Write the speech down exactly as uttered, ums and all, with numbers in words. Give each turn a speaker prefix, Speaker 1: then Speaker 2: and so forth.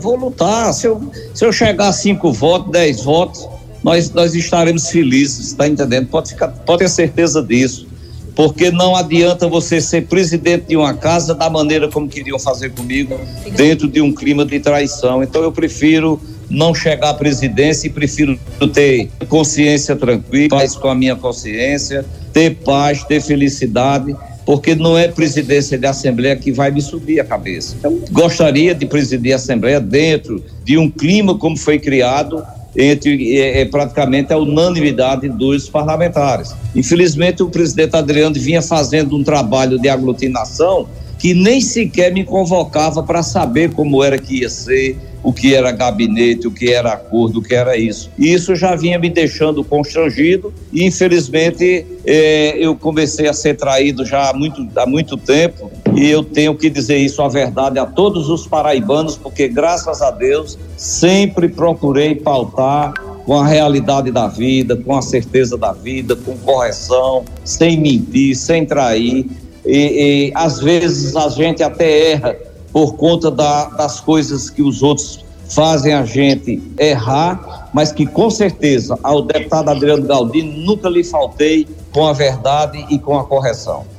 Speaker 1: Vou lutar. Se eu, se eu chegar a cinco votos, dez votos, nós, nós estaremos felizes, está entendendo? Pode, ficar, pode ter certeza disso. Porque não adianta você ser presidente de uma casa da maneira como queriam fazer comigo, dentro de um clima de traição. Então eu prefiro não chegar à presidência e prefiro ter consciência tranquila, paz com a minha consciência, ter paz, ter felicidade, porque não é presidência de Assembleia que vai me subir a cabeça. Eu gostaria de presidir a Assembleia dentro de um clima como foi criado, entre é, é, praticamente a unanimidade dos parlamentares. Infelizmente o presidente Adriano vinha fazendo um trabalho de aglutinação que nem sequer me convocava para saber como era que ia ser, o que era gabinete, o que era acordo, o que era isso. E isso já vinha me deixando constrangido e infelizmente é, eu comecei a ser traído já há muito, há muito tempo, e eu tenho que dizer isso a verdade a todos os paraibanos, porque graças a Deus sempre procurei pautar com a realidade da vida, com a certeza da vida, com correção, sem mentir, sem trair. E, e às vezes a gente até erra por conta da, das coisas que os outros fazem a gente errar, mas que com certeza ao deputado Adriano Galdino nunca lhe faltei com a verdade e com a correção.